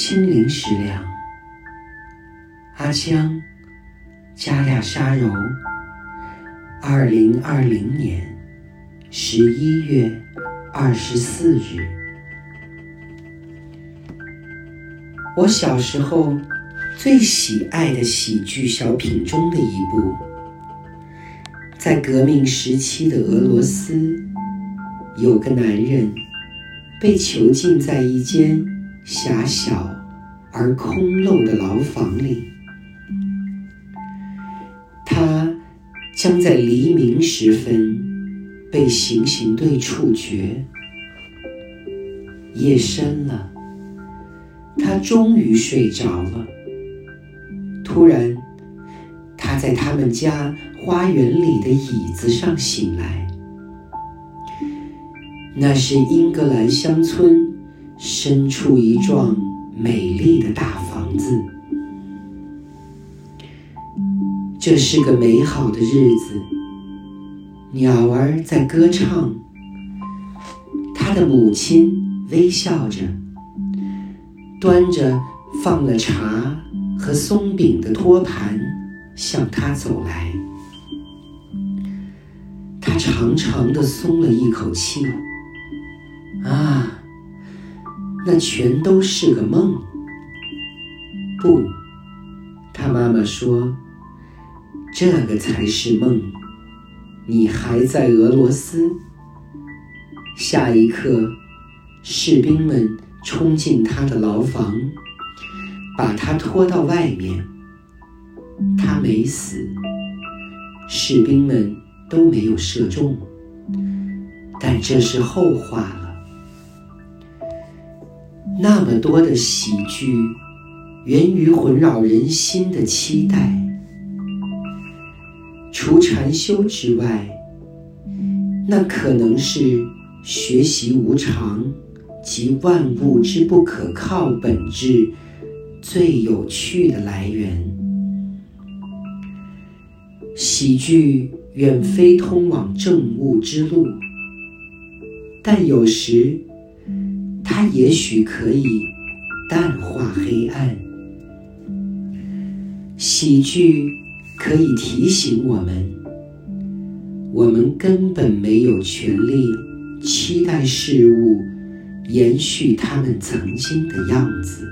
心灵食粮。阿江，加俩沙柔，2020年11月24日。我小时候最喜爱的喜剧小品中的一部，在革命时期的俄罗斯，有个男人被囚禁在一间狭小而空漏的牢房里，他将在黎明时分被行刑队处决。夜深了，他终于睡着了。突然，他在他们家花园里的椅子上醒来。那是英格兰乡村深处一幢美丽的大房子。这是个美好的日子，鸟儿在歌唱，他的母亲微笑着，端着放了茶和松饼的托盘向他走来。他长长地松了一口气。啊，那全都是个梦。不，他妈妈说，这个才是梦，你还在俄罗斯。下一刻，士兵们冲进他的牢房，把他拖到外面。他没死，士兵们都没有射中，但这是后话了。那么多的喜剧源于浑扰人心的期待。除禅修之外，那可能是学习无常及万物之不可靠本质最有趣的来源。喜剧远非通往正悟之路，但有时它也许可以淡化黑暗。喜剧可以提醒我们根本没有权利期待事物延续它们曾经的样子。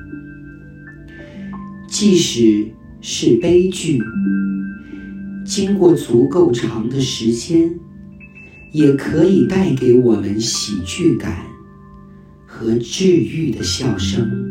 即使是悲剧，经过足够长的时间，也可以带给我们喜剧感和治愈的笑声。